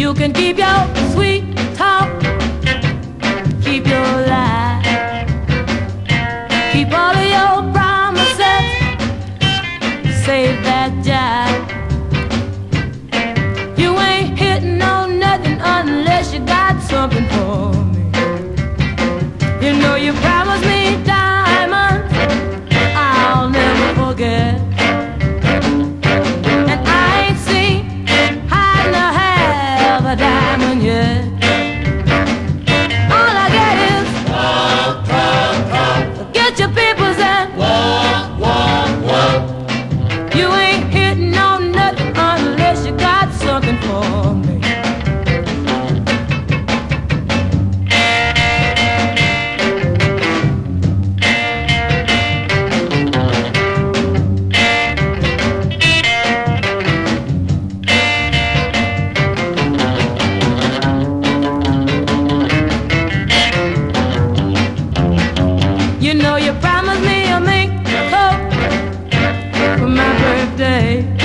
You can keep your sweet talk, keep your lie, keep all of your promises, save that jive. You ain't hitting on nothing unless you got something for me. You know you promised me diamonds I'll never forget, and I ain't seen half a diamond yet. All I get is walk, walk, walk. Get your papers and walk, walk, walk. You ain't hitting on nothing unless you got something for me. You know you promised me a mink coat for my birthday.